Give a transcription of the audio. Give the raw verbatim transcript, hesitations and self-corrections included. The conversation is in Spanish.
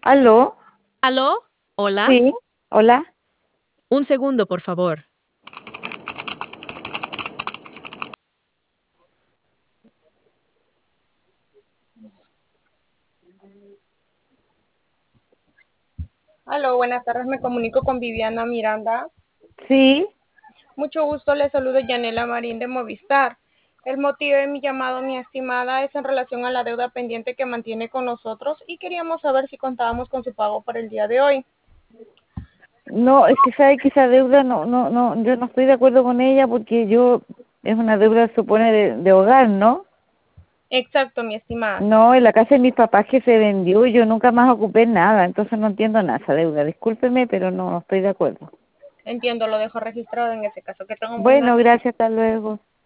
¿Aló? ¿Aló? ¿Hola? Sí, hola. Un segundo, por favor. Aló, buenas tardes, me comunico con Viviana Miranda. Sí, Mucho gusto, le saludo Yanela Marín de Movistar. El motivo de mi llamado, mi estimada, es en relación a la deuda pendiente que mantiene con nosotros y queríamos saber si contábamos con su pago para el día de hoy. no, es que sabe que esa deuda no, no, no, yo no estoy de acuerdo con ella porque yo, es una deuda, supone, de, de hogar, ¿no? Exacto, mi estimada. No, en la casa de mis papás que se vendió y yo nunca más ocupé nada, entonces no entiendo nada esa deuda. Discúlpeme, pero no, no estoy de acuerdo. Entiendo, lo dejo registrado en ese caso. Que tenga un buen Bueno, día. gracias, hasta luego.